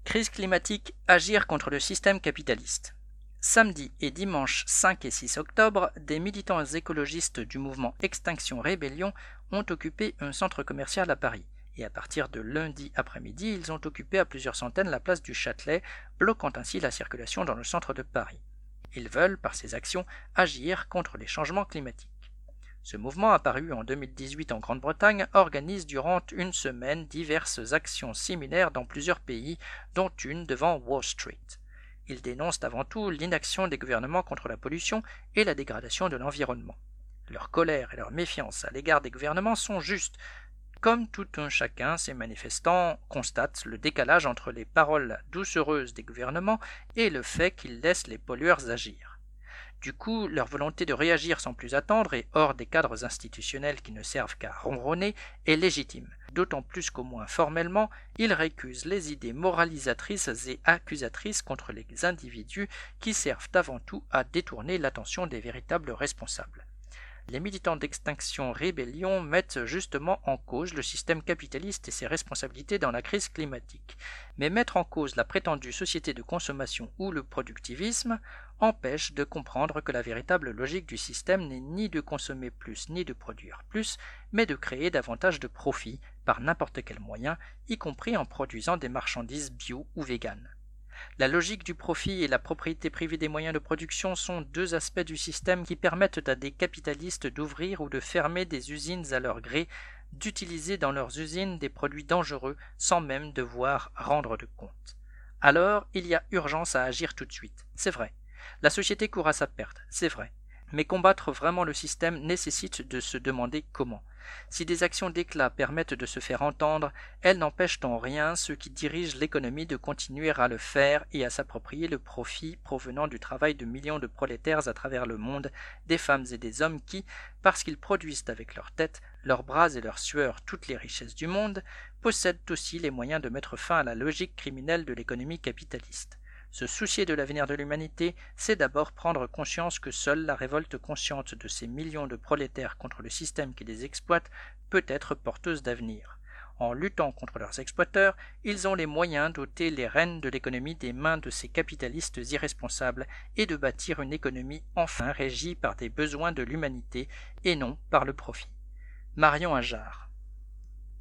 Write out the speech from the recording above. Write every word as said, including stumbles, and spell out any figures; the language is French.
Crise climatique, agir contre le système capitaliste. Samedi et dimanche cinq et six octobre, des militants écologistes du mouvement Extinction Rébellion ont occupé un centre commercial à Paris. Et à partir de lundi après-midi, ils ont occupé à plusieurs centaines la place du Châtelet, bloquant ainsi la circulation dans le centre de Paris. Ils veulent, par ces actions, agir contre les changements climatiques. Ce mouvement, apparu en deux mille dix-huit en Grande-Bretagne, organise durant une semaine diverses actions similaires dans plusieurs pays, dont une devant Wall Street. Ils dénoncent avant tout l'inaction des gouvernements contre la pollution et la dégradation de l'environnement. Leur colère et leur méfiance à l'égard des gouvernements sont justes. Comme tout un chacun, ces manifestants constatent le décalage entre les paroles doucereuses des gouvernements et le fait qu'ils laissent les pollueurs agir. Du coup, leur volonté de réagir sans plus attendre et hors des cadres institutionnels qui ne servent qu'à ronronner est légitime, d'autant plus qu'au moins formellement, ils récusent les idées moralisatrices et accusatrices contre les individus qui servent avant tout à détourner l'attention des véritables responsables. Les militants d'Extinction Rébellion mettent justement en cause le système capitaliste et ses responsabilités dans la crise climatique. Mais mettre en cause la prétendue société de consommation ou le productivisme empêche de comprendre que la véritable logique du système n'est ni de consommer plus ni de produire plus, mais de créer davantage de profits par n'importe quel moyen, y compris en produisant des marchandises bio ou véganes. La logique du profit et la propriété privée des moyens de production sont deux aspects du système qui permettent à des capitalistes d'ouvrir ou de fermer des usines à leur gré, d'utiliser dans leurs usines des produits dangereux sans même devoir rendre de compte. Alors, il y a urgence à agir tout de suite, c'est vrai. La société court à sa perte, c'est vrai. Mais combattre vraiment le système nécessite de se demander comment. Si des actions d'éclat permettent de se faire entendre, elles n'empêchent en rien ceux qui dirigent l'économie de continuer à le faire et à s'approprier le profit provenant du travail de millions de prolétaires à travers le monde, des femmes et des hommes qui, parce qu'ils produisent avec leur tête, leurs bras et leur sueur toutes les richesses du monde, possèdent aussi les moyens de mettre fin à la logique criminelle de l'économie capitaliste. Se soucier de l'avenir de l'humanité, c'est d'abord prendre conscience que seule la révolte consciente de ces millions de prolétaires contre le système qui les exploite peut être porteuse d'avenir. En luttant contre leurs exploiteurs, ils ont les moyens d'ôter les rênes de l'économie des mains de ces capitalistes irresponsables et de bâtir une économie enfin régie par des besoins de l'humanité et non par le profit. Marion Ajard.